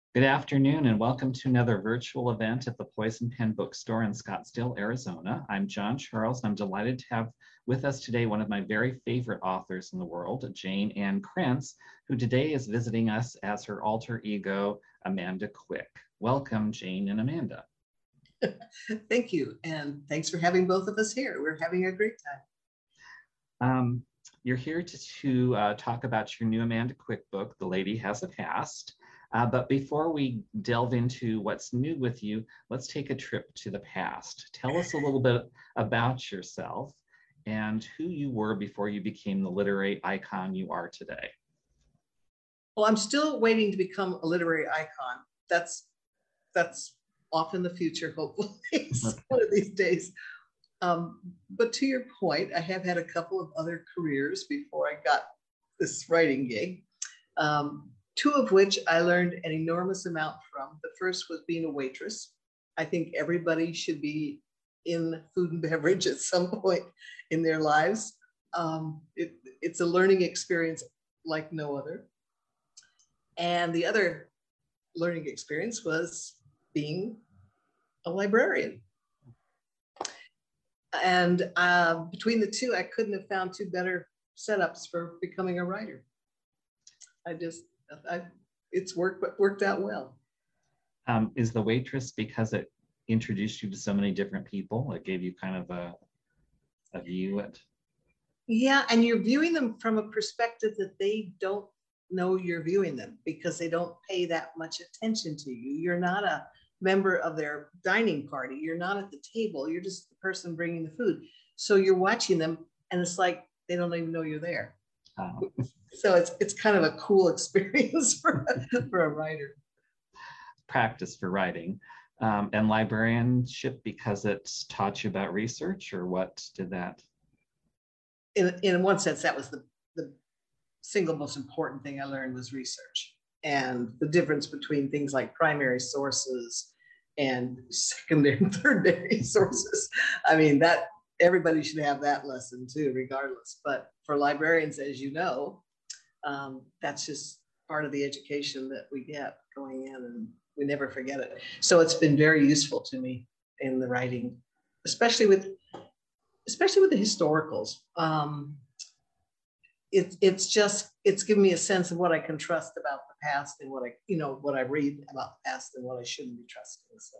Good afternoon and welcome to another virtual event at the Poison Pen Bookstore in Scottsdale, Arizona. I'm John Charles and I'm delighted to have with us today one of my very favorite authors in the world, Jane Ann Krentz, who today is visiting us as her alter ego, Amanda Quick. Welcome, Jane and Amanda. Thank you, and thanks for having both of us here. We're having a great time. You're here to talk about your new Amanda Quick book, The Lady Has a Past. But before we delve into what's new with you, let's take a trip to the past. Tell us a little bit about yourself and who you were before you became the literary icon you are today. Well, I'm still waiting to become a literary icon. That's off in the future, hopefully, one of these days. But to your point, I have had a couple of other careers before I got this writing gig. Two of which I learned an enormous amount from. The first was being a waitress. I think everybody should be in food and beverage at some point in their lives. It's a learning experience like no other. And the other learning experience was being a librarian. And between the two, I couldn't have found two better setups for becoming a writer. It's worked out well. Is the waitress because it introduced you to so many different people? It gave you kind of a view at. Yeah, and you're viewing them from a perspective that they don't know you're viewing them because they don't pay that much attention to you. You're not a member of their dining party. You're not at the table. You're just the person bringing the food. So you're watching them and it's like they don't even know you're there. So it's kind of a cool experience for a writer. Practice for writing. And librarianship because it's taught you about research, or what did that? In one sense, that was the single most important thing I learned was research and the difference between things like primary sources and secondary and tertiary sources. I mean, that everybody should have that lesson too, regardless. But for librarians, as you know, that's just part of the education that we get going in, and we never forget it. So it's been very useful to me in the writing, especially with the historicals. It's given me a sense of what I can trust about the past and what I read about the past and what I shouldn't be trusting. So.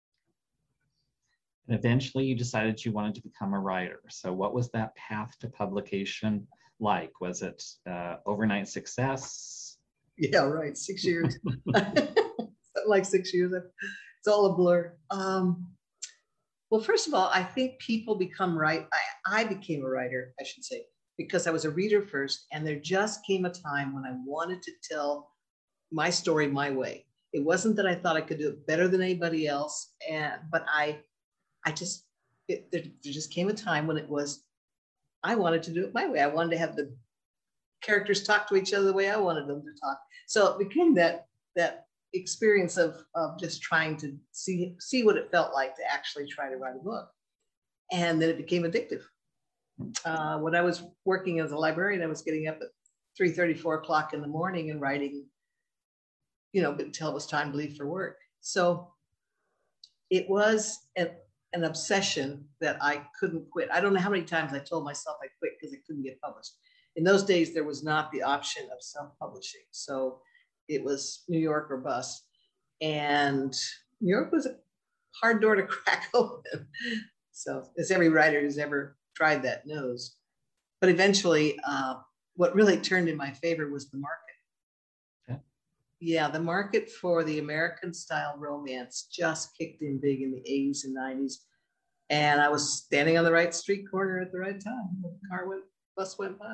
And eventually you decided you wanted to become a writer. So what was that path to publication like? Was it overnight success? Yeah, right. 6 years. Like 6 years. It's all a blur. Well, first of all, I think people become I became a writer, I should say, because I was a reader first, and there just came a time when I wanted to tell my story my way. It wasn't that I thought I could do it better than anybody else, but there just came a time when I wanted to do it my way. I wanted to have the characters talk to each other the way I wanted them to talk. So it became that experience of just trying to see what it felt like to actually try to write a book. And then it became addictive. When I was working as a librarian, I was getting up at 3:30, 4 o'clock in the morning and writing, until it was time to leave for work. So it was an obsession that I couldn't quit. I don't know how many times I told myself I quit because it couldn't get published. In those days, there was not the option of self-publishing. So it was New York or bust. And New York was a hard door to crack open. So as every writer who's ever tried that knows. But eventually, what really turned in my favor was the market. Okay. Yeah, the market for the American style romance just kicked in big in the 80s and 90s. And I was standing on the right street corner at the right time. The bus went by.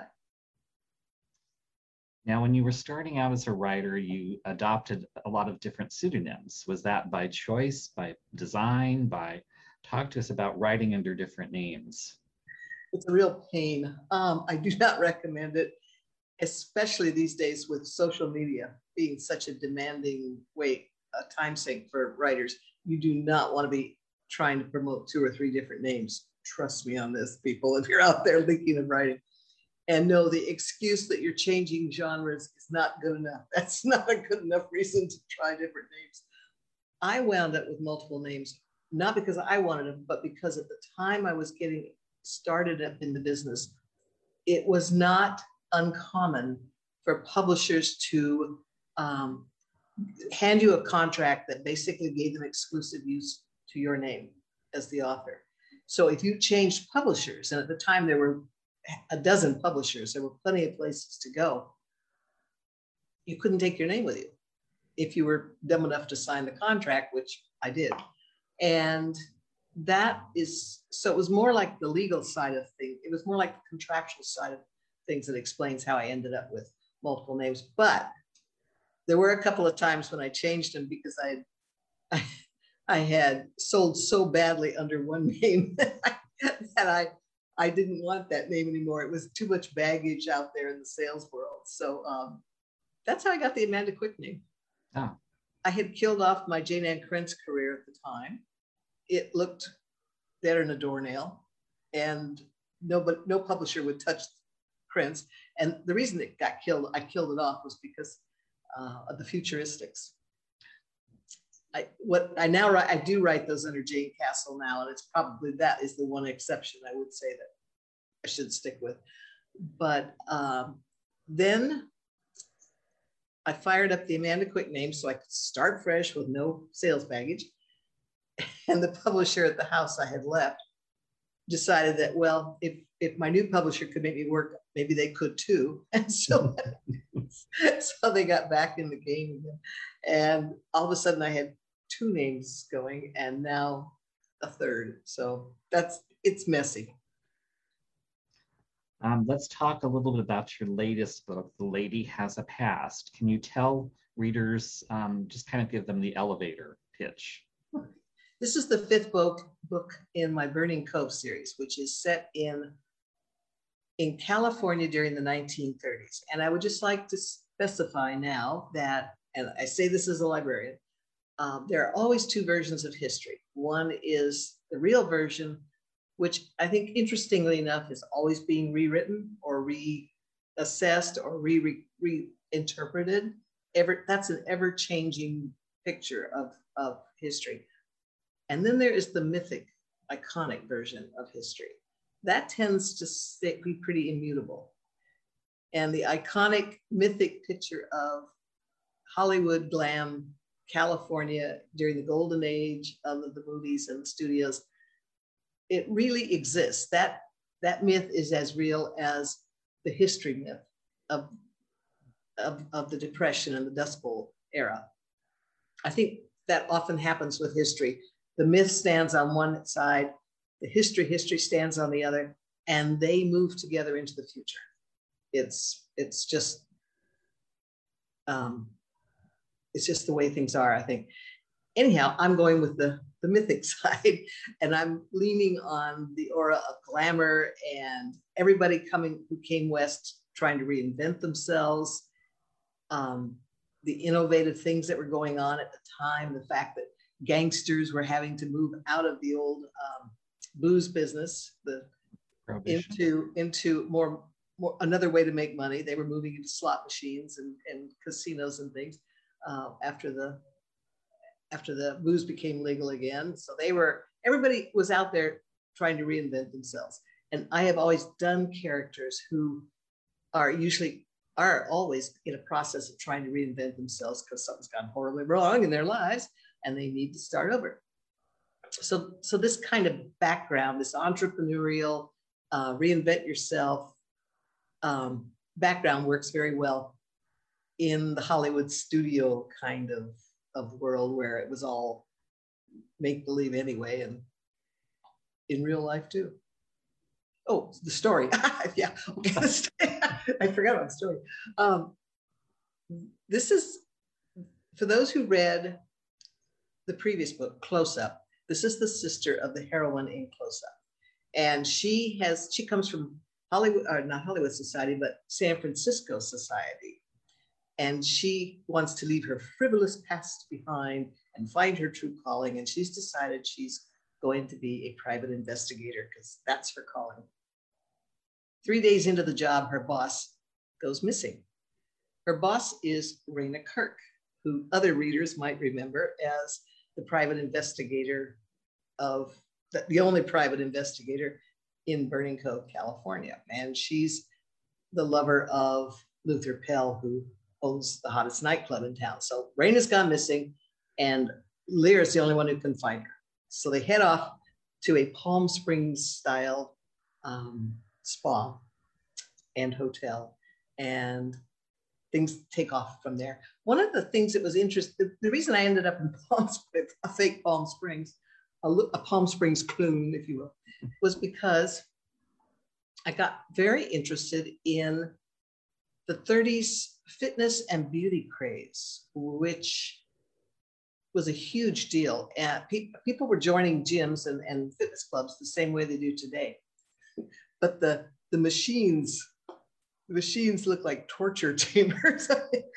Now, when you were starting out as a writer, you adopted a lot of different pseudonyms. Was that by choice, by design, talk to us about writing under different names? It's a real pain. I do not recommend it, especially these days with social media being such a demanding time sink for writers. You do not want to be trying to promote 2 or 3 different names. Trust me on this, people, if you're out there thinking of writing. And no, the excuse that you're changing genres is not good enough. That's not a good enough reason to try different names. I wound up with multiple names, not because I wanted them, but because at the time I was getting started up in the business, it was not uncommon for publishers to hand you a contract that basically gave them exclusive use to your name as the author. So if you changed publishers, and at the time there were a dozen publishers, there were plenty of places to go, you couldn't take your name with you if you were dumb enough to sign the contract, which I did. And that is, so it was more like the legal side of things. It was more like the contractual side of things that explains how I ended up with multiple names. But there were a couple of times when I changed them because I had sold so badly under one name that I didn't want that name anymore. It was too much baggage out there in the sales world. So that's how I got the Amanda Quick name. Oh. I had killed off my Jane Ann Krentz career at the time. It looked better than a doornail, and no publisher would touch Krentz. And the reason it got killed, I killed it off, was because of the futuristics. I do write those under Jane Castle now, and it's probably, that is the one exception I would say that I should stick with. But then I fired up the Amanda Quick name so I could start fresh with no sales baggage. And the publisher at the house I had left decided that, well, if my new publisher could make me work, maybe they could too. And so, so they got back in the game again. And all of a sudden I had two names going, and now a third. So it's messy. Let's talk a little bit about your latest book, The Lady Has a Past. Can you tell readers, just kind of give them the elevator pitch? This is the fifth book in my Burning Cove series, which is set in California during the 1930s. And I would just like to specify now that, and I say this as a librarian, there are always two versions of history. One is the real version, which I think, interestingly enough, is always being rewritten or reassessed or reinterpreted. That's an ever-changing picture of history. And then there is the mythic, iconic version of history. That tends to be pretty immutable. And the iconic, mythic picture of Hollywood glam California during the golden age of the movies and the studios, it really exists. That myth is as real as the history myth of the Depression and the Dust Bowl era. I think that often happens with history. The myth stands on one side, the history stands on the other, and they move together into the future. It's just the way things are, I think. Anyhow, I'm going with the mythic side, and I'm leaning on the aura of glamour and everybody who came west trying to reinvent themselves, the innovative things that were going on at the time, the fact that gangsters were having to move out of the old booze business into more another way to make money. They were moving into slot machines and casinos and things after the booze became legal again. So everybody was out there trying to reinvent themselves. And I have always done characters who are always in a process of trying to reinvent themselves because something's gone horribly wrong in their lives and they need to start over. So this kind of background, this entrepreneurial, reinvent yourself background works very well in the Hollywood studio kind of world where it was all make-believe anyway, and in real life too. Oh, the story. Yeah, okay. I forgot about the story. This is, for those who read the previous book, Close Up, this is the sister of the heroine in Close Up. And she comes from Hollywood, or not Hollywood society, but San Francisco society. And she wants to leave her frivolous past behind and find her true calling. And she's decided she's going to be a private investigator because that's her calling. 3 days into the job, her boss goes missing. Her boss is Raina Kirk, who other readers might remember as the private investigator of the only private investigator in Burning Cove, California. And she's the lover of Luther Pell, who owns the hottest nightclub in town. So Raina's gone missing, and Lear's the only one who can find her. So they head off to a Palm Springs style spa and hotel, and things take off from there. One of the things that was interesting, the reason I ended up in Palm Springs, a fake Palm Springs, a Palm Springs coon, if you will, was because I got very interested in the 30s fitness and beauty craze, which was a huge deal. And people were joining gyms and fitness clubs the same way they do today. But the machines look like torture chambers.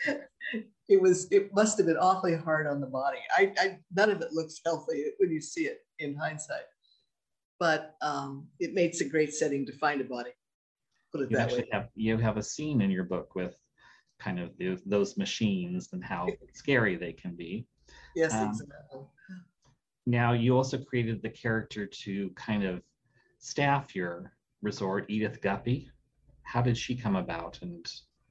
It must have been awfully hard on the body. None of it looks healthy when you see it in hindsight, but it makes a great setting to find a body. Put it that way. You have a scene in your book with kind of those machines and how scary they can be. Yes, exactly. Now, you also created the character to kind of staff your resort, Edith Guppy. How did she come about? And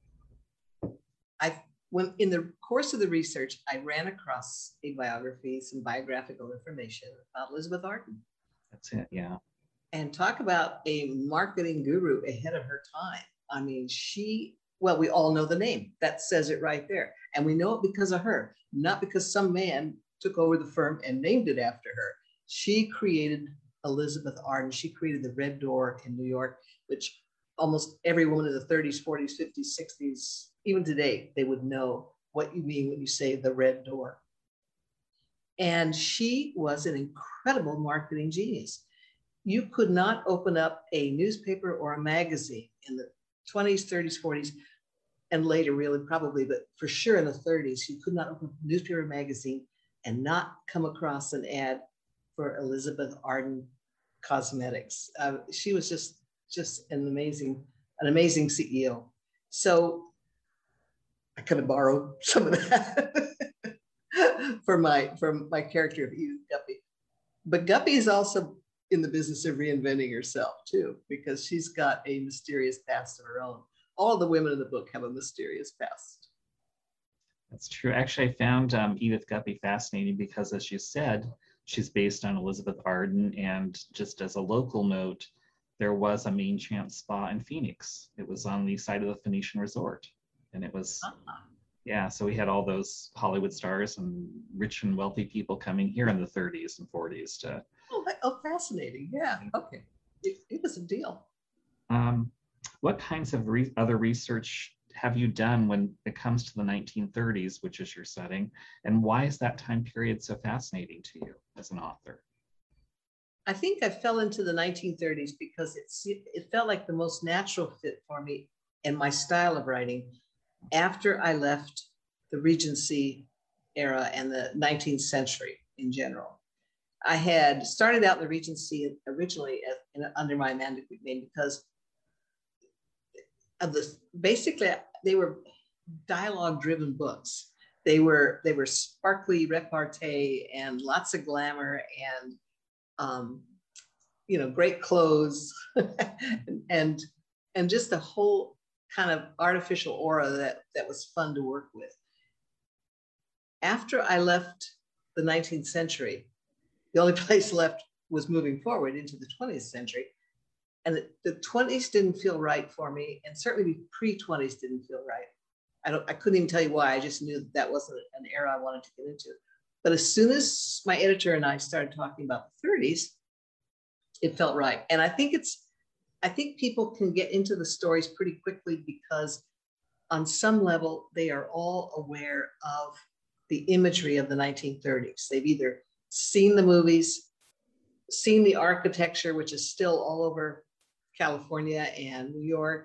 when in the course of the research, I ran across a biography, some biographical information about Elizabeth Arden. That's it, yeah. And talk about a marketing guru ahead of her time. I mean, we all know the name. That says it right there. And we know it because of her, not because some man took over the firm and named it after her. She created Elizabeth Arden. She created the Red Door in New York, which almost every woman in the 30s, 40s, 50s, 60s, even today, they would know what you mean when you say the Red Door. And she was an incredible marketing genius. You could not open up a newspaper or a magazine in the 20s, 30s, 40s, and later really probably, but for sure in the 30s, you could not open up a newspaper or magazine and not come across an ad for Elizabeth Arden Cosmetics. She was just an amazing CEO. So I kind of borrowed some of that for my character of Edith Guppy. But Guppy is also in the business of reinventing herself too, because she's got a mysterious past of her own. All the women in the book have a mysterious past. That's true. Actually, I found Edith Guppy fascinating because, as you said, she's based on Elizabeth Arden. And just as a local note, there was a Main Chance Spa in Phoenix. It was on the side of the Phoenician Resort. And it was, yeah, so we had all those Hollywood stars and rich and wealthy people coming here in the 30s and 40s to. Oh, fascinating. Yeah, okay. It was a deal. What kinds of other research have you done when it comes to the 1930s, which is your setting, and why is that time period so fascinating to you as an author? I think I fell into the 1930s because it felt like the most natural fit for me and my style of writing after I left the Regency era and the 19th century in general. I had started out in the Regency originally under my Amanda name because of basically they were dialogue-driven books. They were sparkly repartee and lots of glamour and great clothes and just a whole kind of artificial aura that was fun to work with. After I left the 19th century, the only place left was moving forward into the 20th century. And the 20s didn't feel right for me. And certainly pre-20s didn't feel right. I couldn't even tell you why. I just knew that wasn't an era I wanted to get into. But as soon as my editor and I started talking about the 30s, it felt right. And I think people can get into the stories pretty quickly because on some level, they are all aware of the imagery of the 1930s. They've either seen the movies, seen the architecture, which is still all over California and New York.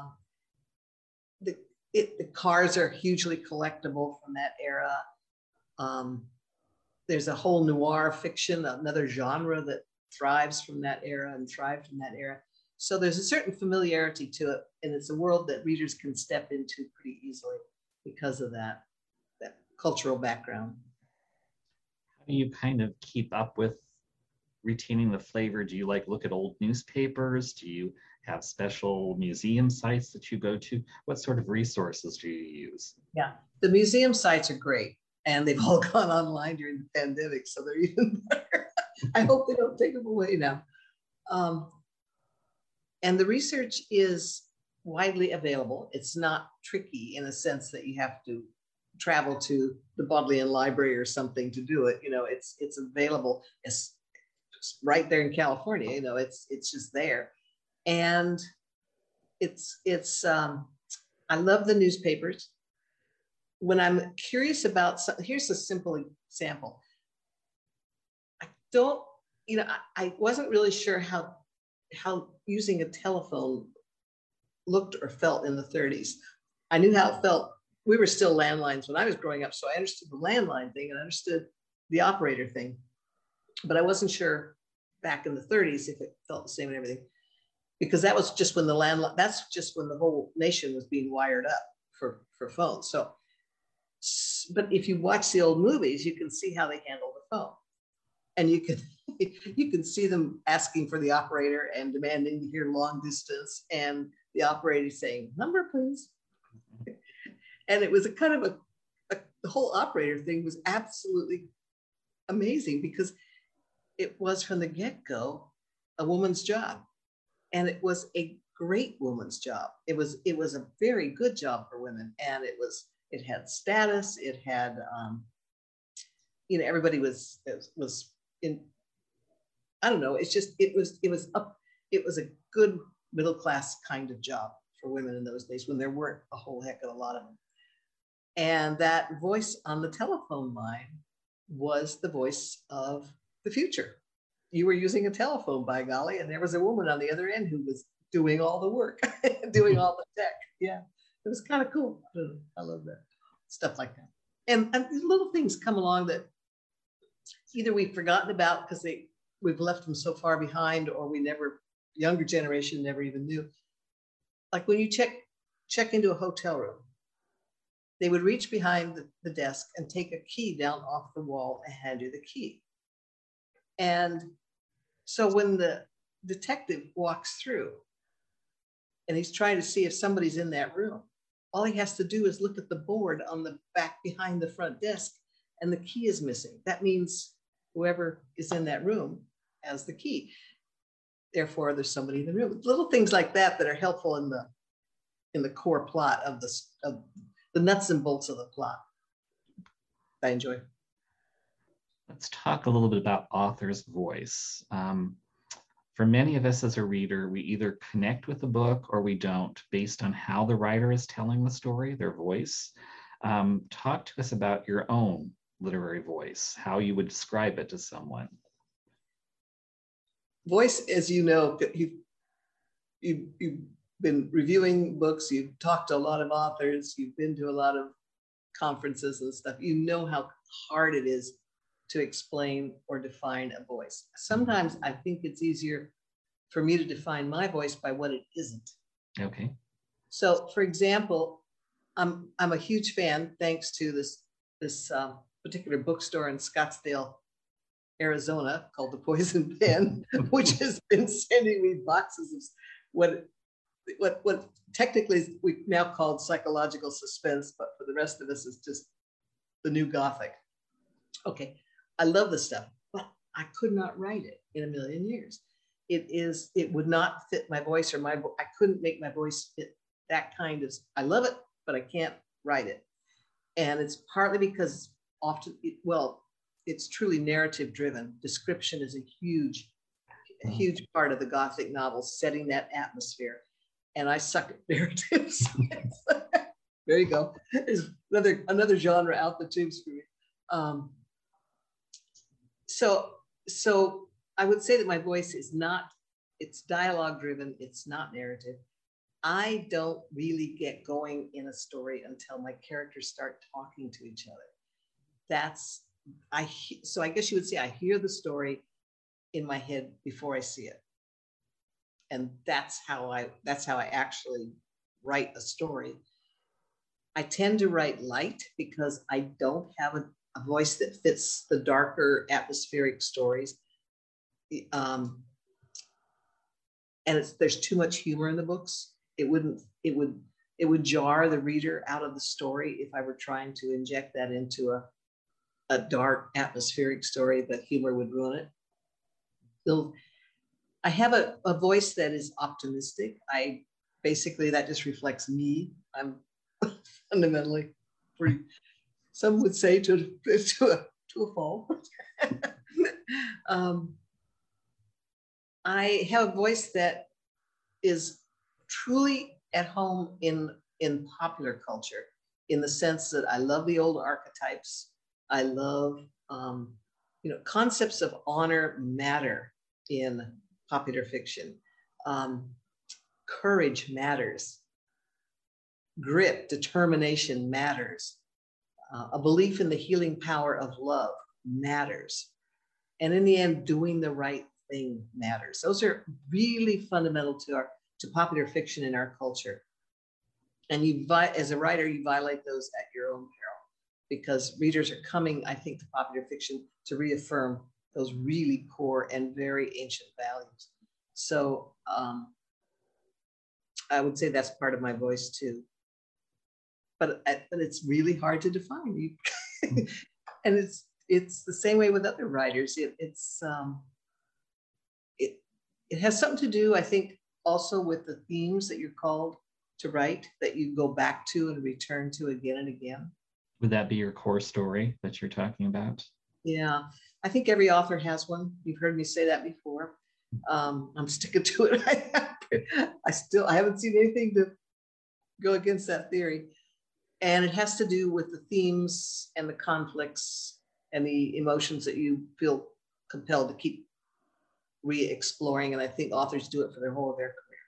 The cars are hugely collectible from that era. There's a whole noir fiction, another genre that thrives from that era and thrived from that era. So there's a certain familiarity to it, and it's a world that readers can step into pretty easily because of that cultural background. How do you kind of keep up with retaining the flavor? Do you like look at old newspapers? Do you have special museum sites that you go to? What sort of resources do you use? Yeah, the museum sites are great, and they've all gone online during the pandemic, so they're even better. I hope they don't take them away now. And the research is widely available. It's not tricky in a sense that you have to travel to the Bodleian Library or something to do it. You know, it's available. It's right there in California. You know, it's just there, and it's I love the newspapers. When I'm curious about something, here's a simple example. I wasn't really sure how using a telephone looked or felt in the 30s. I knew how it felt. We were still landlines when I was growing up, so I understood the landline thing and I understood the operator thing, but I wasn't sure back in the 30s if it felt the same and everything, because that was just when that's just when the whole nation was being wired up for phones. So, but if you watch the old movies, you can see how they handle the phone, and you can see them asking for the operator and demanding to hear long distance, and the operator saying, "Number, please." And it was a kind of the whole operator thing was absolutely amazing, because it was from the get-go a woman's job, and it was a great woman's job. It was a very good job for women, and it had status. It had everybody was in, I don't know, it's just it was a good middle class kind of job for women in those days, when there weren't a whole heck of a lot of them. And that voice on the telephone line was the voice of the future. You were using a telephone, by golly, and there was a woman on the other end who was doing all the work, doing all the tech. Yeah, it was kind of cool. I love that stuff like that. And these little things come along that either we've forgotten about because we've left them so far behind, or younger generation never even knew. Like when you check into a hotel room, they would reach behind the desk and take a key down off the wall and hand you the key. And so when the detective walks through and he's trying to see if somebody's in that room, all he has to do is look at the board on the back behind the front desk, and the key is missing. That means whoever is in that room has the key. Therefore, there's somebody in the room. Little things like that are helpful in the core plot of the nuts and bolts of the plot. I enjoy. Let's talk a little bit about author's voice. For many of us as a reader, we either connect with the book or we don't, based on how the writer is telling the story, their voice. Talk to us about your own literary voice, how you would describe it to someone. Voice, as you know, you've been reviewing books, you've talked to a lot of authors, you've been to a lot of conferences and stuff. You know how hard it is to explain or define a voice. Sometimes I think it's easier for me to define my voice by what it isn't. Okay. So, for example, I'm a huge fan, thanks to this particular bookstore in Scottsdale, Arizona, called the Poison Pen, which has been sending me boxes of what technically we now called psychological suspense, but for the rest of us is just the new Gothic. Okay, I love this stuff, but I could not write it in a million years. It would not fit my voice, or I couldn't make my voice fit that kind of, I love it, but I can't write it. And it's partly because often, it's truly narrative driven. Description is a huge part of the Gothic novels, setting that atmosphere. And I suck at narratives. There you go. There's another genre out the tubes for me. So I would say that my voice is it's dialogue driven. It's not narrative. I don't really get going in a story until my characters start talking to each other. So I guess you would say I hear the story in my head before I see it. and that's how I actually write a story. I tend to write light because I don't have a voice that fits the darker atmospheric stories. And there's too much humor in the books. It would jar the reader out of the story if I were trying to inject that into a dark atmospheric story. The humor would ruin it. So I have a voice that is optimistic. Basically that just reflects me. I'm fundamentally pretty, some would say to a fault. I have a voice that is truly at home in popular culture, in the sense that I love the old archetypes. I love, concepts of honor matter in popular fiction. Courage matters. Grit, determination matters. A belief in the healing power of love matters. And in the end, doing the right thing matters. Those are really fundamental to popular fiction in our culture. And as a writer, you violate those at your own peril, because readers are coming, I think, to popular fiction to reaffirm those really core and very ancient values. So I would say that's part of my voice too. But it's really hard to define. And it's the same way with other writers. It has something to do, I think, also with the themes that you're called to write, that you go back to and return to again and again. Would that be your core story that you're talking about? Yeah, I think every author has one. You've heard me say that before. I'm sticking to it. I haven't seen anything to go against that theory. And it has to do with the themes and the conflicts and the emotions that you feel compelled to keep re-exploring. And I think authors do it for the whole of their career.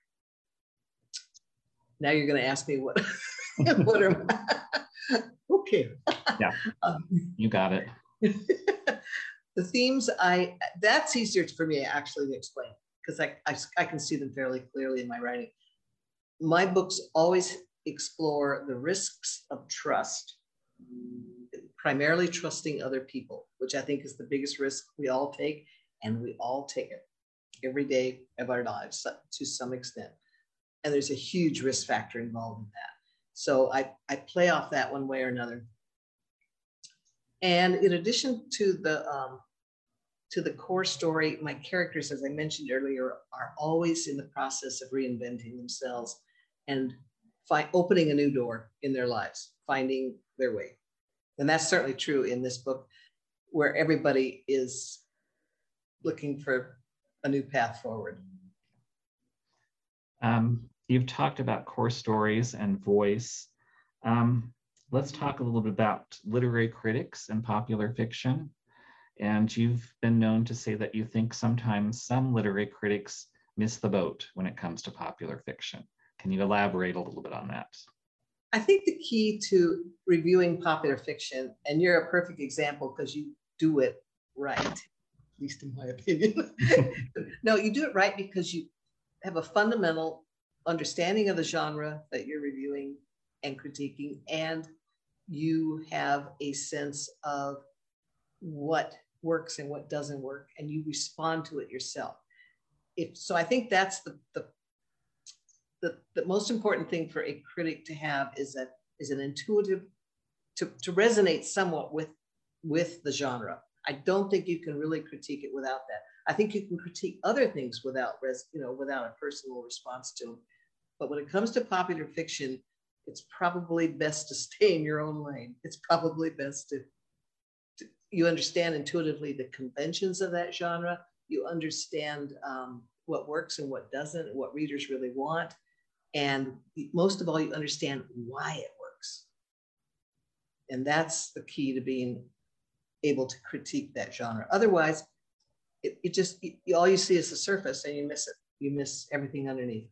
Now you're going to ask me what, what are my, okay. Yeah, you got it. The themes, that's easier for me actually to explain, because I can see them fairly clearly in my writing. My books always explore the risks of trust, primarily trusting other people, which I think is the biggest risk we all take, and we all take it every day of our lives to some extent. And there's a huge risk factor involved in that. So I play off that one way or another. And in addition to the core story, my characters, as I mentioned earlier, are always in the process of reinventing themselves and opening a new door in their lives, finding their way. And that's certainly true in this book, where everybody is looking for a new path forward. You've talked about core stories and voice. Let's talk a little bit about literary critics and popular fiction. And you've been known to say that you think sometimes some literary critics miss the boat when it comes to popular fiction. Can you elaborate a little bit on that? I think the key to reviewing popular fiction, and you're a perfect example because you do it right, at least in my opinion. No, you do it right because you have a fundamental understanding of the genre that you're reviewing and critiquing, and you have a sense of what works and what doesn't work, and you respond to it yourself. So I think that's the most important thing for a critic to have is an intuitive, to resonate somewhat with the genre. I don't think you can really critique it without that. I think you can critique other things without a personal response to them. But when it comes to popular fiction, it's probably best to stay in your own lane. It's probably best to you understand intuitively the conventions of that genre. You understand what works and what doesn't, what readers really want. And most of all, you understand why it works. And that's the key to being able to critique that genre. Otherwise, all you see is the surface and you miss it. You miss everything underneath.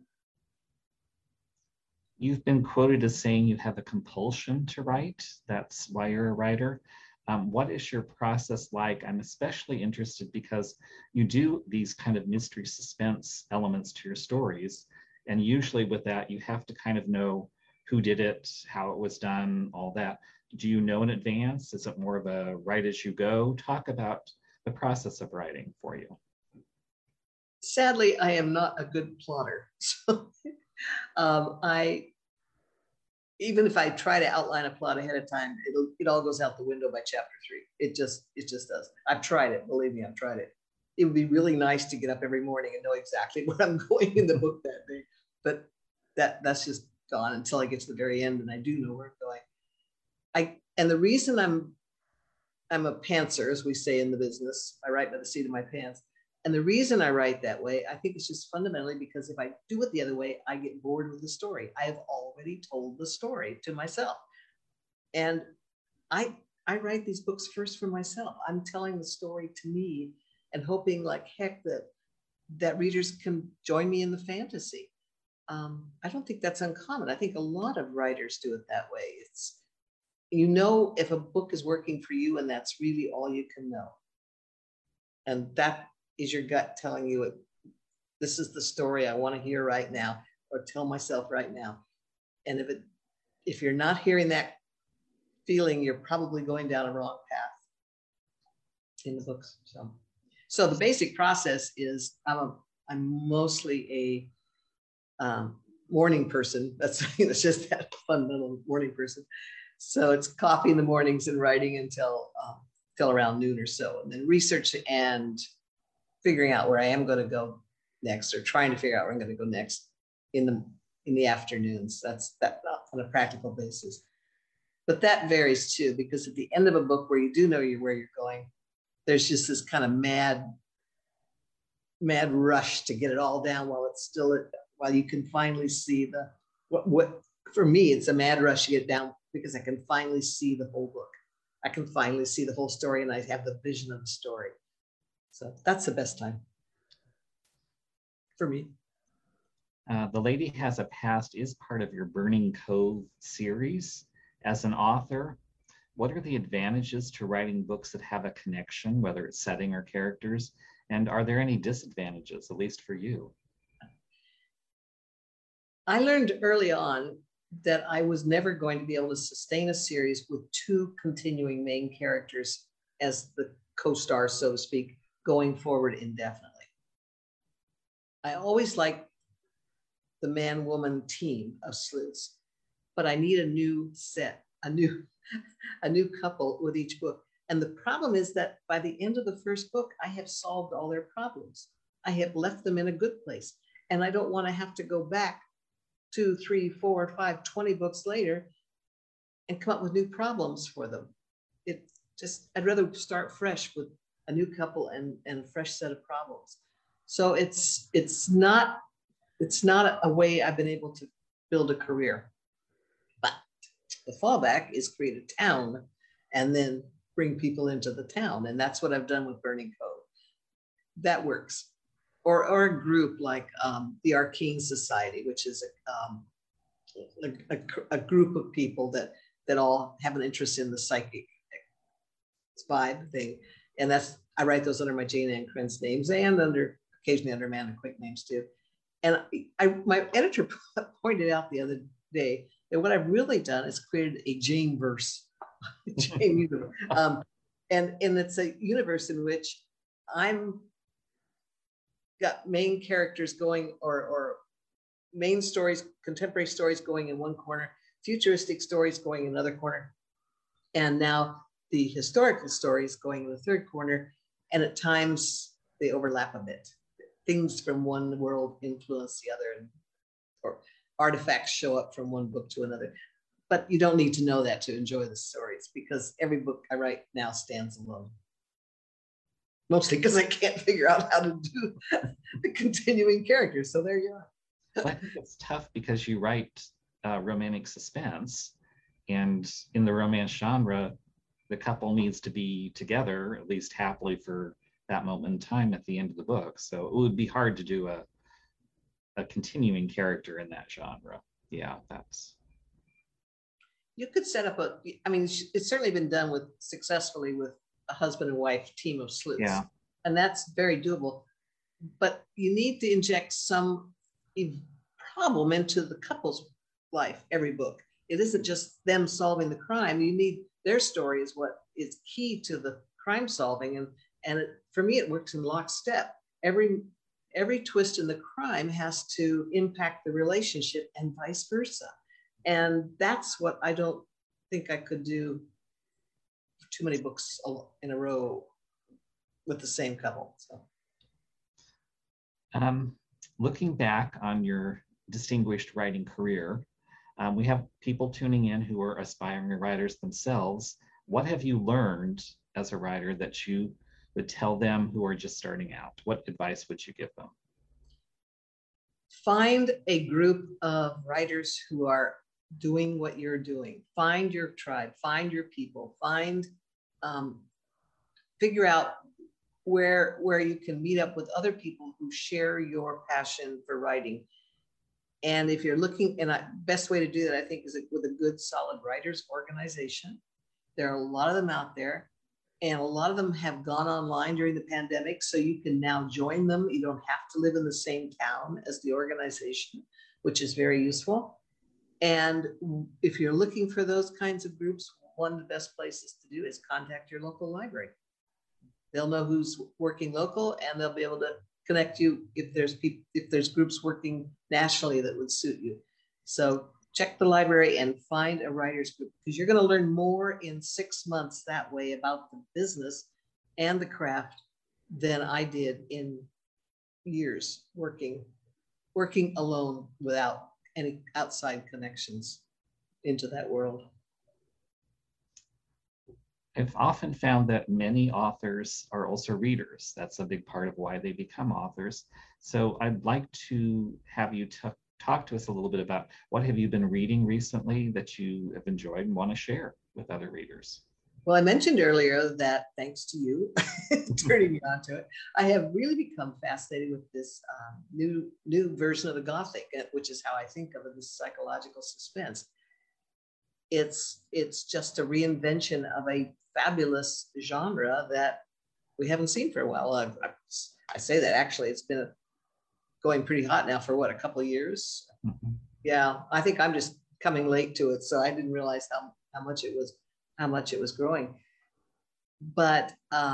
You've been quoted as saying you have a compulsion to write. That's why you're a writer. What is your process like? I'm especially interested because you do these kind of mystery suspense elements to your stories. And usually with that, you have to kind of know who did it, how it was done, all that. Do you know in advance? Is it more of a write as you go? Talk about the process of writing for you. Sadly, I am not a good plotter. So even if I try to outline a plot ahead of time, it all goes out the window by chapter 3. It just does. I've tried it. Believe me, I've tried it. It would be really nice to get up every morning and know exactly where I'm going in the book that day. But that's just gone until I get to the very end and I do know where I'm going. And the reason I'm a pantser, as we say in the business, I write by the seat of my pants. And the reason I write that way, I think it's just fundamentally because if I do it the other way, I get bored with the story. I have already told the story to myself. And I write these books first for myself. I'm telling the story to me and hoping like heck that readers can join me in the fantasy. I don't think that's uncommon. I think a lot of writers do it that way. It's, you know, if a book is working for you and that's really all you can know. And that is your gut telling you this is the story I want to hear right now, or tell myself right now. And if you're not hearing that feeling, you're probably going down a wrong path in the books. So the basic process is I'm mostly a morning person. It's just that fundamental morning person. So it's coffee in the mornings and writing until around noon or so, and then research and figuring out where I am going to go next, or trying to figure out where I'm going to go next in the afternoons. That's that on a practical basis. But that varies too, because at the end of a book where you do know where you're going, there's just this kind of mad rush to get it all down while you can finally see what for me, it's a mad rush to get down because I can finally see the whole book. I can finally see the whole story and I have the vision of the story. So that's the best time for me. The Lady Has a Past is part of your Burning Cove series. As an author, what are the advantages to writing books that have a connection, whether it's setting or characters? And are there any disadvantages, at least for you? I learned early on that I was never going to be able to sustain a series with 2 continuing main characters as the co-stars, so to speak, going forward indefinitely. I always liked the man-woman team of sleuths, but I need a new set, a new couple with each book. And the problem is that by the end of the first book, I have solved all their problems. I have left them in a good place. And I don't want to have to go back 2, 3, 4, 5, 20 books later and come up with new problems for them. I'd rather start fresh with a new couple and a fresh set of problems. So it's not a way I've been able to build a career. But the fallback is create a town and then bring people into the town. And that's what I've done with Burning Cove. That works. Or a group like the Arcane Society, which is a group of people that all have an interest in the psychic vibe thing. And I write those under my Jane Ann Krentz names and occasionally under Amanda Quick names too. And my editor pointed out the other day that what I've really done is created a Jane verse, Jane universe. And it's a universe in which I'm got main characters going or main stories, contemporary stories going in one corner, futuristic stories going in another corner, and now the historical stories going in the third corner. And at times they overlap a bit. Things from one world influence the other, or artifacts show up from one book to another. But you don't need to know that to enjoy the stories, because every book I write now stands alone. Mostly because I can't figure out how to do the continuing characters. So there you are. Well, I think it's tough because you write romantic suspense, and in the romance genre, the couple needs to be together, at least happily for that moment in time at the end of the book. So it would be hard to do a continuing character in that genre. Yeah, that's. you could set up I mean, it's certainly been done successfully with a husband and wife team of sleuths. Yeah. And that's very doable. But you need to inject some problem into the couple's life, every book. It isn't just them solving the crime. You need their story is what is key to the crime solving. And for me, it works in lockstep. Every twist in the crime has to impact the relationship and vice versa. And that's what I don't think I could do too many books in a row with the same couple. So. Looking back on your distinguished writing career, we have people tuning in who are aspiring writers themselves. What have you learned as a writer that you would tell them who are just starting out? What advice would you give them? Find a group of writers who are doing what you're doing. Find your tribe, find your people, figure out where you can meet up with other people who share your passion for writing. And if you're looking, and the best way to do that, I think, is with a good, solid writers organization. There are a lot of them out there, and a lot of them have gone online during the pandemic, so you can now join them. You don't have to live in the same town as the organization, which is very useful. And if you're looking for those kinds of groups, one of the best places to do is contact your local library. They'll know who's working local, and they'll be able to connect you if there's groups working nationally that would suit you. So check the library and find a writers group, because you're going to learn more in 6 months that way about the business and the craft than I did in years working alone without any outside connections into that world. I've often found that many authors are also readers. That's a big part of why they become authors. So I'd like to have you talk to us a little bit about what have you been reading recently that you have enjoyed and want to share with other readers. Well, I mentioned earlier that thanks to you turning me on to it, I have really become fascinated with this new version of the Gothic, which is how I think of it, this psychological suspense. It's just a reinvention of a fabulous genre that we haven't seen for a while. I say that actually it's been going pretty hot now for what, a couple of years? Mm-hmm. Yeah, I think I'm just coming late to it, so I didn't realize how much it was growing. But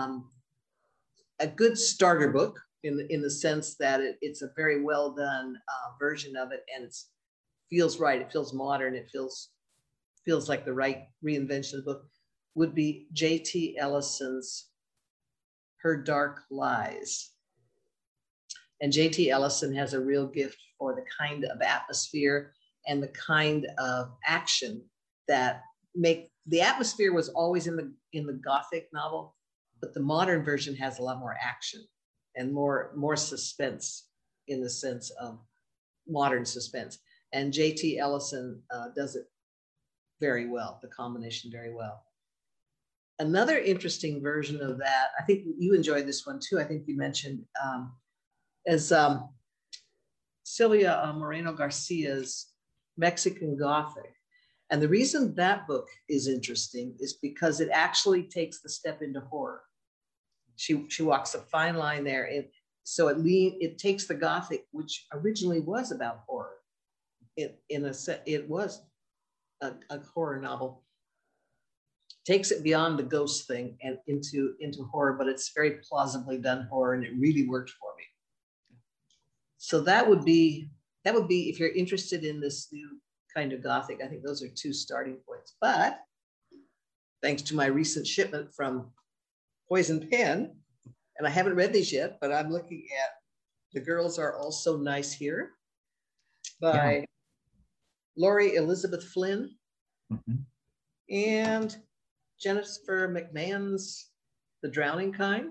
a good starter book in the sense that it's a very well done version of it, and it feels right. It feels modern. It feels like the right reinvention of the book would be J.T. Ellison's Her Dark Lies. And J.T. Ellison has a real gift for the kind of atmosphere and the kind of action that the atmosphere was always in the Gothic novel, but the modern version has a lot more action and more suspense in the sense of modern suspense. And J.T. Ellison does it very well, the combination very well. Another interesting version of that, I think you enjoyed this one too, I think you mentioned, is Silvia Moreno Garcia's Mexican Gothic. And the reason that book is interesting is because it actually takes the step into horror. She walks a fine line there. So it takes the Gothic, which originally was about horror. It was a horror novel, takes it beyond the ghost thing and into horror, but it's very plausibly done horror, and it really worked for me. So that would be if you're interested in this new kind of Gothic, I think those are two starting points. But thanks to my recent shipment from Poison Pen, and I haven't read these yet, but I'm looking at The Girls Are Also Nice Here by Laurie Elizabeth Flynn, mm-hmm. and Jennifer McMahon's The Drowning Kind.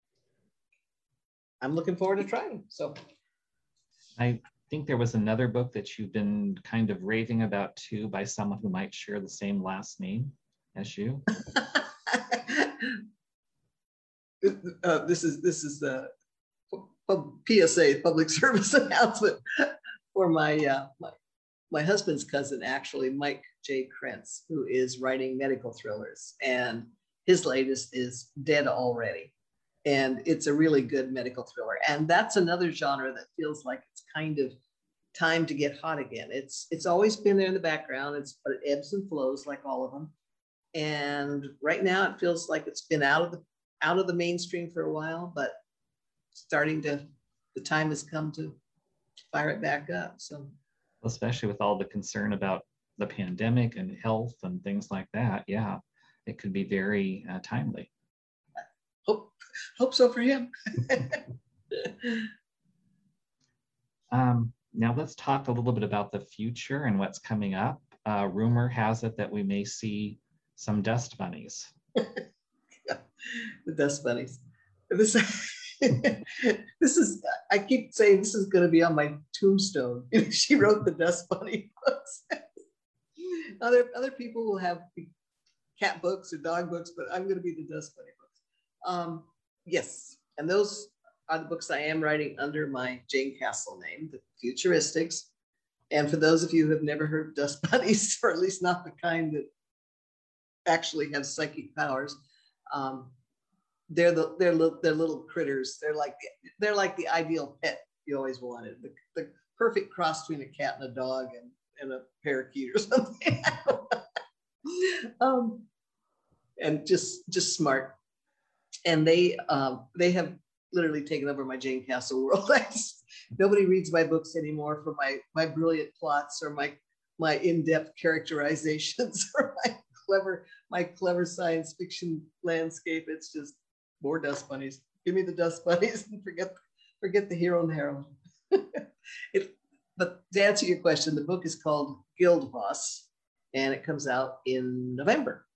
I'm looking forward to trying. So I think there was another book that you've been kind of raving about too, by someone who might share the same last name as you. This is the PSA, public service announcement, for my my husband's cousin, actually, Mike J. Krentz, who is writing medical thrillers. And his latest is Dead Already. And it's a really good medical thriller. And that's another genre that feels like it's kind of time to get hot again. It's always been there in the background. But it ebbs and flows like all of them. And right now it feels like it's been out of the mainstream for a while, but the time has come to fire it back up. So, especially with all the concern about the pandemic and health and things like that, yeah, it could be very timely. Hope so for him. Now let's talk a little bit about the future and what's coming up. Rumor has it that we may see some dust bunnies. Yeah, the dust bunnies. This is, I keep saying this is going to be on my tombstone. She wrote the dust bunny books. Other people will have cat books or dog books, but I'm going to be the dust bunny books. Yes, and those are the books I am writing under my Jane Castle name, The Futuristics. And for those of you who have never heard of dust bunnies, or at least not the kind that actually have psychic powers, they're little critters. They're like the ideal pet you always wanted, the perfect cross between a cat and a dog and a parakeet or something. And just smart. And they have literally taken over my Jane Castle world. Nobody reads my books anymore for my brilliant plots or my in-depth characterizations or my clever science fiction landscape. It's just more dust bunnies. Give me the dust bunnies and forget the hero and heroine. But to answer your question, the book is called Guild Boss, and it comes out in November.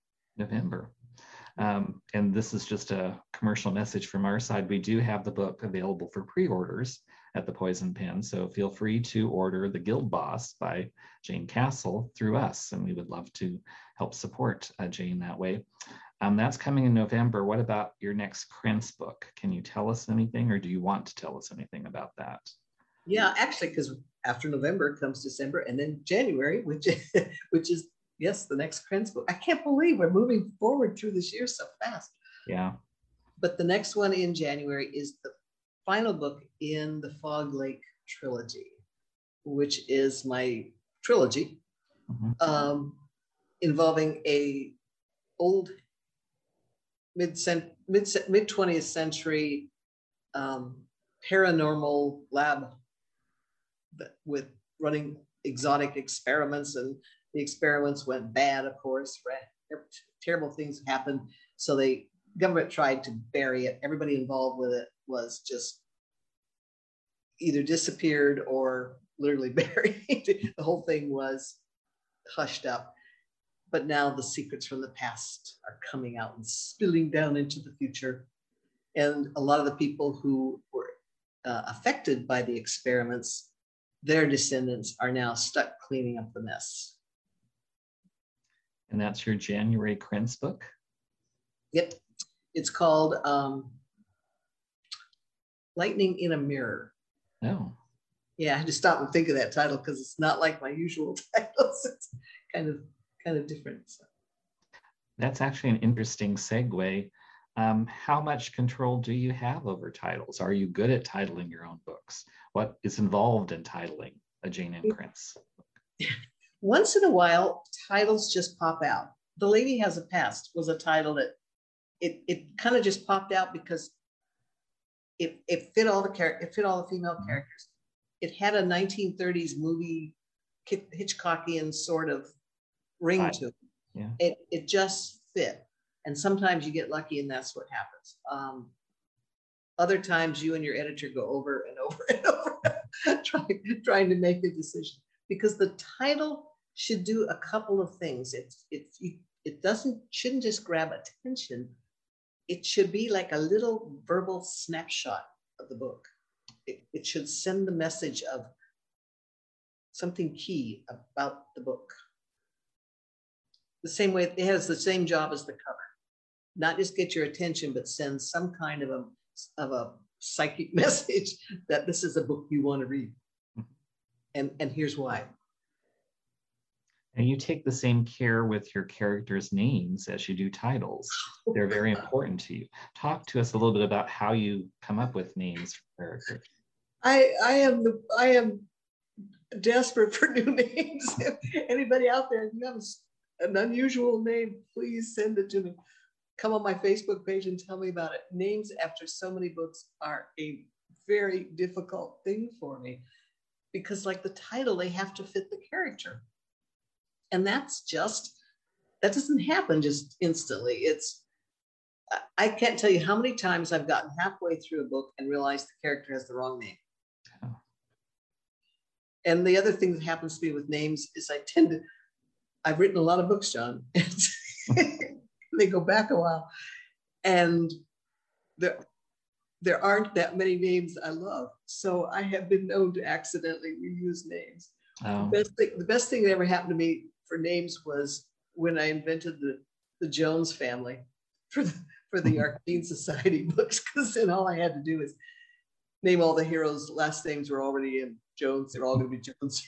And this is just a commercial message from our side. We do have the book available for pre-orders at the Poison Pen, so feel free to order The Guild Boss by Jane Castle through us, and we would love to help support Jane that way. That's coming in November. What about your next Krentz book? Can you tell us anything, or do you want to tell us anything about that? Yeah, actually, because after November comes December, and then January, which is, yes, the next Krentz book. I can't believe we're moving forward through this year so fast. Yeah. But the next one in January is the final book in the Fog Lake trilogy, which is my trilogy, involving a old mid 20th century paranormal lab with running exotic experiments, and the experiments went bad, of course. Terrible things happened. So the government tried to bury it. Everybody involved with it was just either disappeared or literally buried. The whole thing was hushed up. But now the secrets from the past are coming out and spilling down into the future. And a lot of the people who were affected by the experiments, their descendants are now stuck cleaning up the mess. And that's your January Krentz book? Yep. It's called Lightning in a Mirror. Oh. Yeah, I had to stop and think of that title because it's not like my usual titles. It's kind of different. So. That's actually an interesting segue. How much control do you have over titles? Are you good at titling your own books? What is involved in titling a Jane M. Krentz book? Once in a while, titles just pop out. The Lady Has a Past was a title that it kind of just popped out because it fit all the female characters. It had a 1930s movie Hitchcockian sort of ring to it. Yeah. It just fit. And sometimes you get lucky and that's what happens. Other times you and your editor go over and over and over trying to make a decision, because the title should do a couple of things. It shouldn't just grab attention. It should be like a little verbal snapshot of the book. It should send the message of something key about the book. The same way it has the same job as the cover. Not just get your attention, but send some kind of a psychic message that this is a book you want to read. And here's why. And you take the same care with your characters' names as you do titles. They're very important to you. Talk to us a little bit about how you come up with names for characters. I am desperate for new names. If anybody out there, if you have an unusual name, please send it to me. Come on my Facebook page and tell me about it. Names after so many books are a very difficult thing for me because, like the title, they have to fit the character. And that doesn't happen just instantly. I can't tell you how many times I've gotten halfway through a book and realized the character has the wrong name. Oh. And the other thing that happens to me with names is I've written a lot of books, John, and they go back a while. And there aren't that many names I love. So I have been known to accidentally reuse names. Oh. The best thing that ever happened to me for names was when I invented the Jones family for the Arcane Society books, because then all I had to do is name all the heroes' last names were already in Jones. They're all going to be Jones.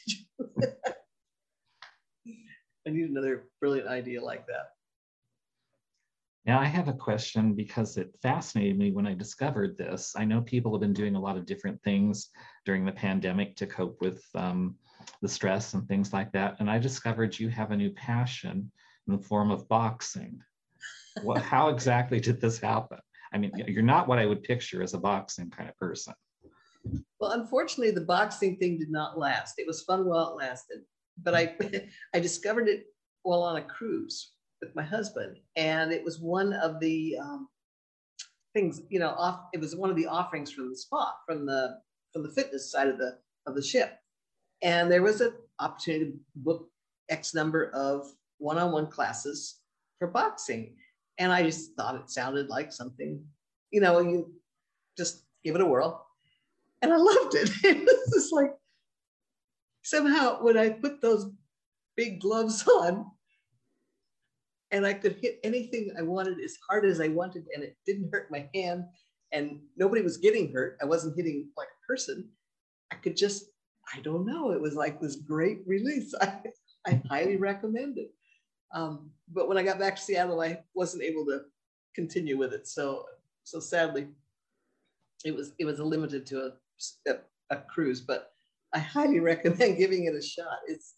I need another brilliant idea like that. Now I have a question because it fascinated me when I discovered this. I know people have been doing a lot of different things during the pandemic to cope with the stress and things like that. And I discovered you have a new passion in the form of boxing. How exactly did this happen? I mean, you're not what I would picture as a boxing kind of person. Well, unfortunately, the boxing thing did not last. It was fun while it lasted, but I discovered it while on a cruise with my husband, and it was one of the things, you know, it was one of the offerings from the spa, from the fitness side of the ship, and there was an opportunity to book X number of one-on-one classes for boxing, and I just thought it sounded like something, you know, you just give it a whirl, and I loved it. It was just like somehow when I put those big gloves on, and I could hit anything I wanted as hard as I wanted, and it didn't hurt my hand, and nobody was getting hurt. I wasn't hitting like a person. I could just, I don't know, it was like this great release. I highly recommend it. But when I got back to Seattle, I wasn't able to continue with it. So sadly, it was limited to a cruise, but I highly recommend giving it a shot.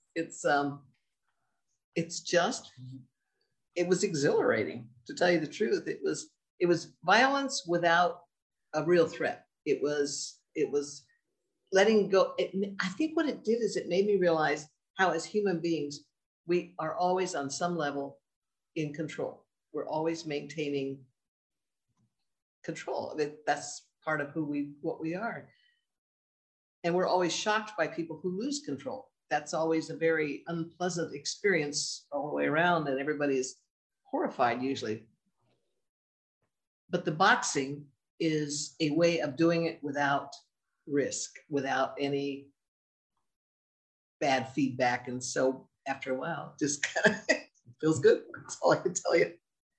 It was exhilarating, to tell you the truth. It was violence without a real threat. It was letting go. I think what it did is it made me realize how, as human beings, we are always on some level in control. We're always maintaining control. That's part of what we are. And we're always shocked by people who lose control. That's always a very unpleasant experience all the way around, and everybody is horrified usually. But the boxing is a way of doing it without risk, without any bad feedback. And so after a while, it just kind of feels good. That's all I can tell you.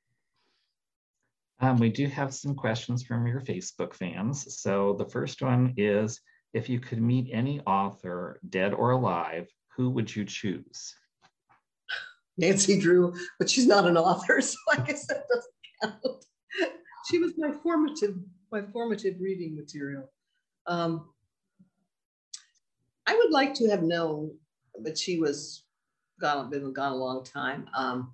We do have some questions from your Facebook fans. So the first one is, if you could meet any author, dead or alive, who would you choose? Nancy Drew, but she's not an author, so I guess that doesn't count. She was my formative reading material. I would like to have known, but she was been gone a long time.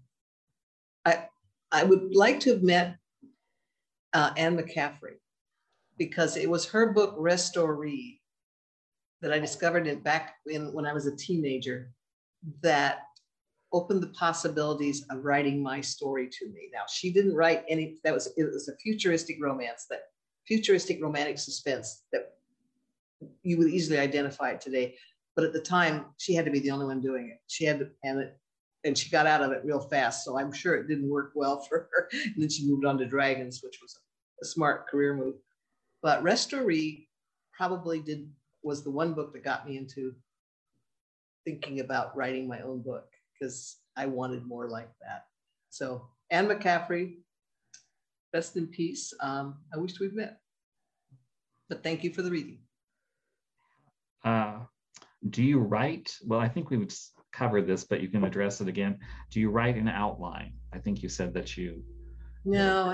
I would like to have met Anne McCaffrey, because it was her book Restoree that I discovered back when I was a teenager that opened the possibilities of writing my story to me. Now, she didn't write it was a futuristic romance, that futuristic romantic suspense that you would easily identify it today. But at the time, she had to be the only one doing it. She had to, and she got out of it real fast. So I'm sure it didn't work well for her. And then she moved on to Dragons, which was a smart career move. But Restoree probably was the one book that got me into thinking about writing my own book, because I wanted more like that. So Anne McCaffrey, rest in peace. I wish we'd met. But thank you for the reading. Do you write? Well, I think covered this, but you can address it again. Do you write an outline? I think you said that you. No,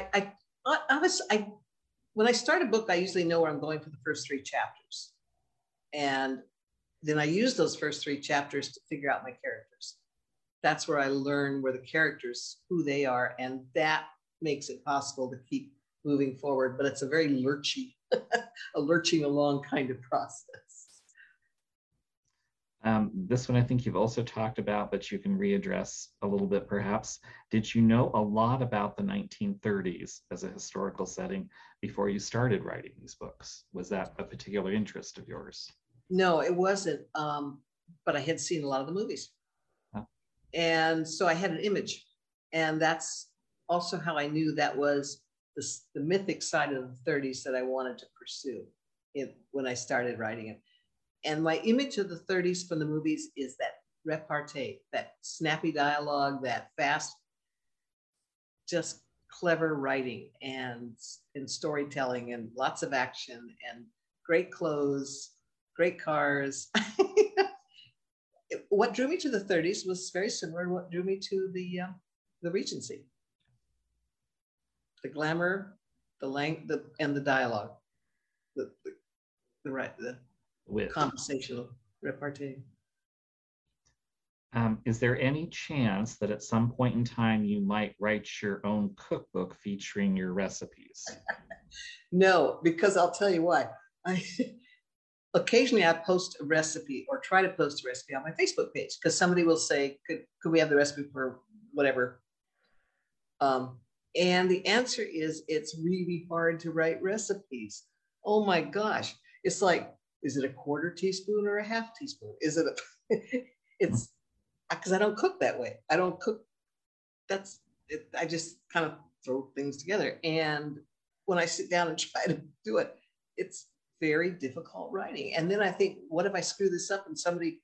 when I start a book, I usually know where I'm going for the first 3 chapters. And then I use those first 3 chapters to figure out my characters. That's where I learn where the characters, who they are, and that makes it possible to keep moving forward. But it's a very lurchy, a lurching along kind of process. This one I think you've also talked about, but you can readdress a little bit perhaps. Did you know a lot about the 1930s as a historical setting before you started writing these books? Was that a particular interest of yours? No, it wasn't. But I had seen a lot of the movies. Huh. And so I had an image. And that's also how I knew that was the mythic side of the 30s that I wanted to pursue when I started writing it. And my image of the 30s from the movies is that repartee, that snappy dialogue, that fast, just clever writing and storytelling and lots of action and great clothes, great cars. What drew me to the 30s was very similar to what drew me to the Regency. The glamour, and the dialogue, the conversational repartee. Is there any chance that at some point in time you might write your own cookbook featuring your recipes? No, because I'll tell you why. Occasionally I post a recipe or try to post a recipe on my Facebook page because somebody will say, could we have the recipe for whatever? And the answer is it's really hard to write recipes. Oh my gosh. It's like, is it a 1/4 teaspoon or a 1/2 teaspoon? Is it it's because I don't cook that way. I don't cook. That's it. I just kind of throw things together. And when I sit down and try to do it, it's very difficult writing. And then I think, what if I screw this up and somebody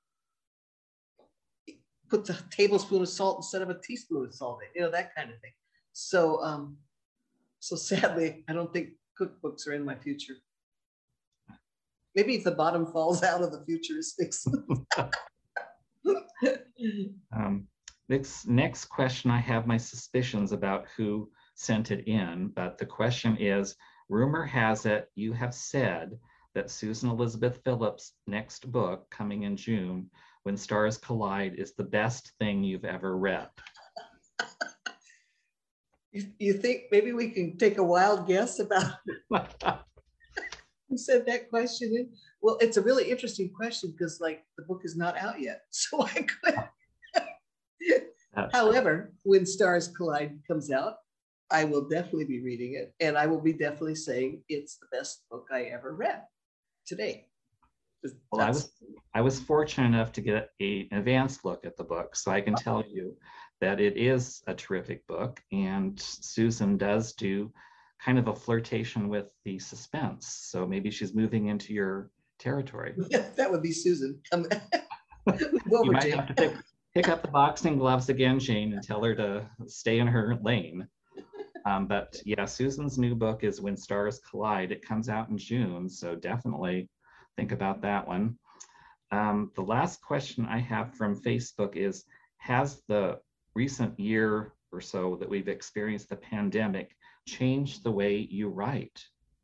puts a tablespoon of salt instead of a teaspoon of salt, that kind of thing. So, so sadly, I don't think cookbooks are in my future. Maybe if the bottom falls out of the futuristics. This next question, I have my suspicions about who sent it in, but the question is, rumor has it you have said that Susan Elizabeth Phillips' next book coming in June, When Stars Collide, is the best thing you've ever read. You think maybe we can take a wild guess about who said that question? Well, it's a really interesting question because the book is not out yet. So I could. However, When Stars Collide comes out, I will definitely be reading it. And I will be definitely saying it's the best book I ever read today. Well, I was fortunate enough to get an advanced look at the book. So I can tell you that it is a terrific book. And Susan does do kind of a flirtation with the suspense. So maybe she's moving into your territory. Yeah, that would be Susan. You might have to pick up the boxing gloves again, Jane, and tell her to stay in her lane. But yeah, Susan's new book is When Stars Collide. It comes out in June, so definitely think about that one. The last question I have from Facebook is, has the recent year or so that we've experienced the pandemic changed the way you write?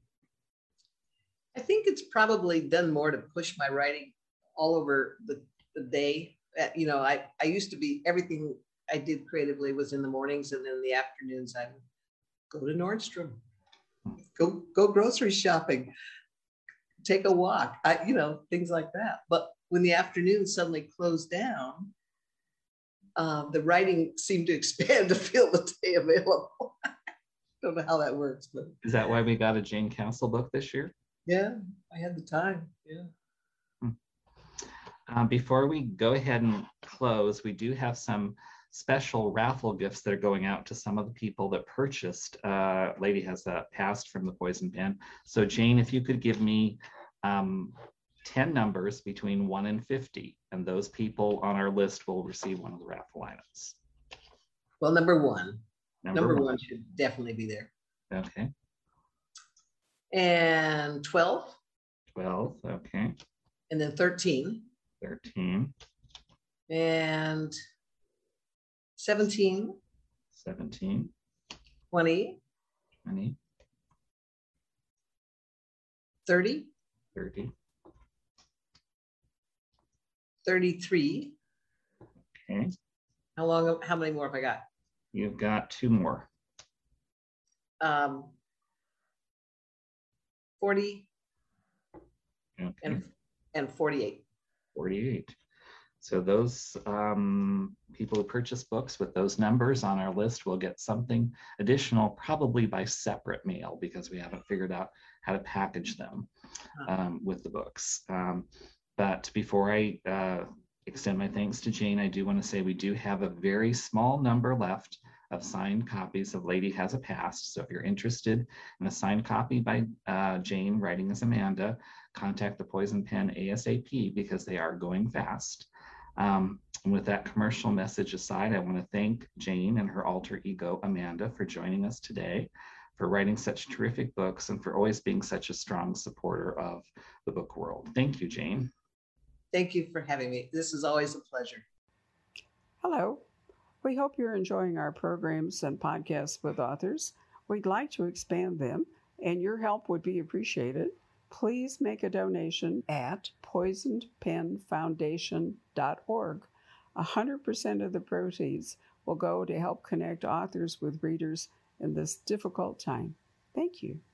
I think it's probably done more to push my writing all over the day. I used to be, everything I did creatively was in the mornings, and then in the afternoons I would go to Nordstrom, go grocery shopping, take a walk, things like that. But when the afternoon suddenly closed down, the writing seemed to expand to fill the day available. I don't know how that works, but is that why we got a Jane Castle book this year? Yeah, I had the time. Yeah. Before we go ahead and close, we do have some special raffle gifts that are going out to some of the people that purchased. Lady has passed from the Poison Pen. So Jane, if you could give me 10 numbers between 1 and 50, and those people on our list will receive one of the raffle items. Well, number one. Number one should definitely be there. Okay. And 12. 12, okay. And then 13. 13. and 17, 17, 20, 20, 30, 30. 33. Okay. How many more have I got? You've got 2 more. 40 Okay. and 48. 48. So those people who purchase books with those numbers on our list will get something additional, probably by separate mail, because we haven't figured out how to package them with the books. But before I extend my thanks to Jane, I do want to say we do have a very small number left of signed copies of Lady Has a Past. So if you're interested in a signed copy by Jane, writing as Amanda, contact the Poison Pen ASAP, because they are going fast. And with that commercial message aside, I want to thank Jane and her alter ego, Amanda, for joining us today, for writing such terrific books, and for always being such a strong supporter of the book world. Thank you, Jane. Thank you for having me. This is always a pleasure. Hello. We hope you're enjoying our programs and podcasts with authors. We'd like to expand them, and your help would be appreciated. Please make a donation at poisonedpenfoundation.org. 100% of the proceeds will go to help connect authors with readers in this difficult time. Thank you.